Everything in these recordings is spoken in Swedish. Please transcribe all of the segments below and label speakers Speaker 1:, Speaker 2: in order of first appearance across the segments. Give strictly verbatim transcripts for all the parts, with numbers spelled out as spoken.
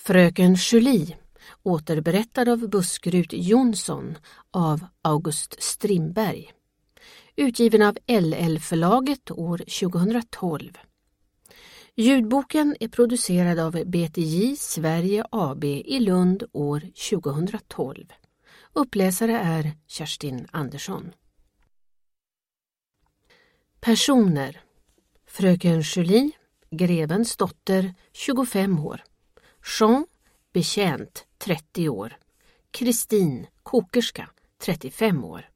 Speaker 1: Fröken Julie, återberättad av Buskerud Jonsson av August Strindberg. Utgiven av L L-förlaget år tjugohundratolv. Ljudboken är producerad av B T J Sverige A B i Lund år tjugohundratolv. Uppläsare är Kerstin Andersson. Personer: Fröken Julie, grevens dotter, tjugofem år. Jean, betjänt, trettio år. Kristin, kokerska, trettiofem år.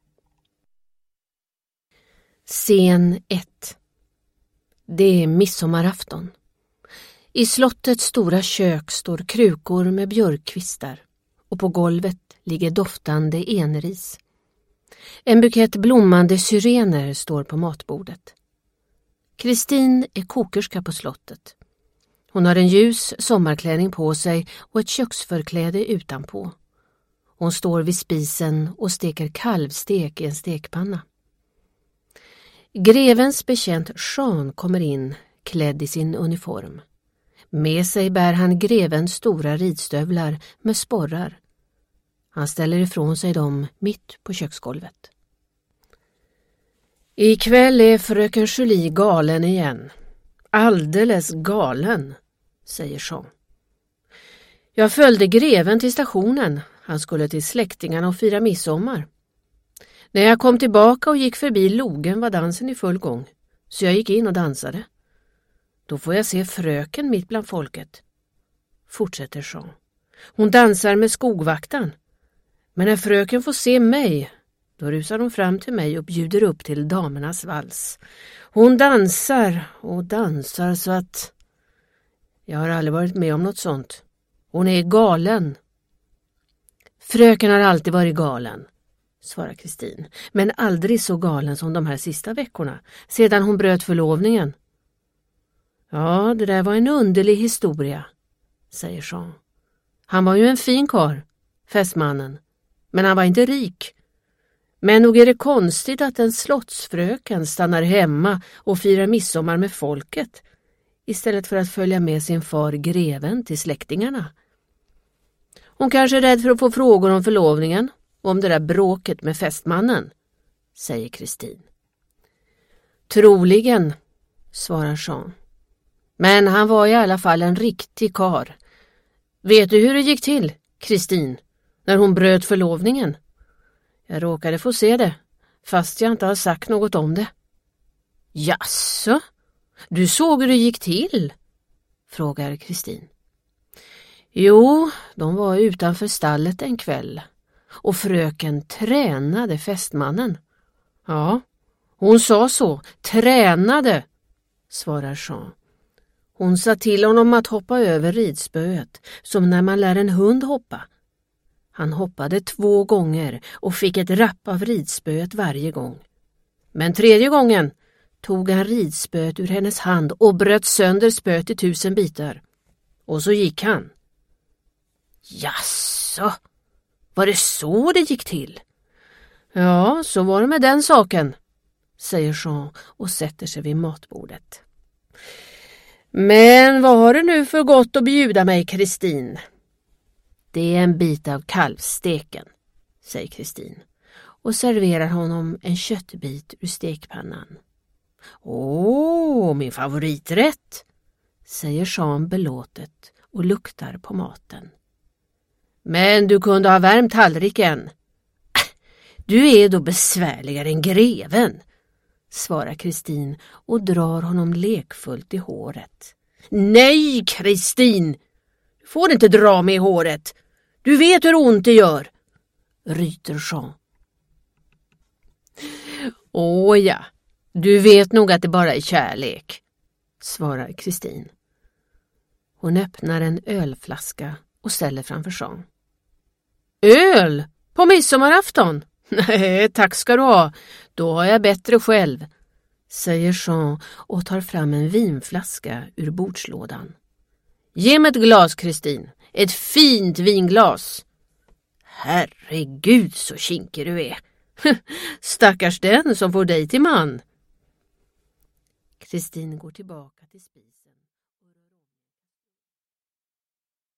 Speaker 1: Scen ett. Det är midsommarafton. I slottets stora kök står krukor med björkkvistar och på golvet ligger doftande enris. En bukett blommande syrener står på matbordet. Kristin är kokerska på slottet. Hon har en ljus sommarklänning på sig och ett köksförkläde utanpå. Hon står vid spisen och steker kalvstek i en stekpanna. Grevens betjänt Jean kommer in, klädd i sin uniform. Med sig bär han grevens stora ridstövlar med sporrar. Han ställer ifrån sig dem mitt på köksgolvet. Ikväll är fröken Julie galen igen. Alldeles galen, säger Jean. Jag följde greven till stationen. Han skulle till släktingarna och fira midsommar. När jag kom tillbaka och gick förbi logen var dansen i full gång, så jag gick in och dansade. Då får jag se fröken mitt bland folket, fortsätter Jean. Hon dansar med skogvaktan. Men när fröken får se mig, då rusar hon fram till mig och bjuder upp till damernas vals. Hon dansar och dansar så att... Jag har aldrig varit med om något sånt. Hon är galen. Fröken har alltid varit galen, svarar Kristin. Men aldrig så galen som de här sista veckorna, sedan hon bröt förlovningen. Ja, det där var en underlig historia, säger Jean. Han var ju en fin karl, fästmannen. Men han var inte rik. Men nog är det konstigt att en slottsfröken stannar hemma och firar midsommar med folket istället för att följa med sin far greven till släktingarna. Hon kanske är rädd för att få frågor om förlovningen och om det där bråket med fästmannen, säger Kristin. Troligen, svarar Jean. Men han var i alla fall en riktig karl. Vet du hur det gick till, Kristin, när hon bröt förlovningen? Jag råkade få se det, fast jag inte har sagt något om det. Jaså? Du såg hur det gick till? Frågar Kristin. Jo, de var utanför stallet en kväll och fröken tränade fästmannen. Ja, hon sa så, tränade, svarar Jean. Hon sa till honom att hoppa över ridspöet, som när man lär en hund hoppa. Han hoppade två gånger och fick ett rapp av ridspöet varje gång. Men tredje gången tog han ridspöet ur hennes hand och bröt sönder spöet i tusen bitar. Och så gick han. Jaså, var det så det gick till? Ja, så var det med den saken, säger Jean och sätter sig vid matbordet. Men vad har du nu för gott att bjuda mig, Kristin? Det är en bit av kalvsteken, säger Kristin och serverar honom en köttbit ur stekpannan. Åh, min favoriträtt, säger Jean belåtet och luktar på maten. Men du kunde ha värmt tallriken. Du är då besvärligare än greven, svarar Kristin och drar honom lekfullt i håret. Nej, Kristin! Du får inte dra mig i håret. Du vet hur ont det gör, ryter Jean. Åh ja, du vet nog att det bara är kärlek, svarar Kristin. Hon öppnar en ölflaska och ställer framför Jean. Öl? På midsommarafton? Nej, tack ska du ha. Då har jag bättre själv, säger Jean och tar fram en vinflaska ur bordslådan. Ge mig ett glas, Kristin. Ett fint vinglas. Herregud så kinkig du är. Stackars den som får dig till man. Kristin går tillbaka till spisen.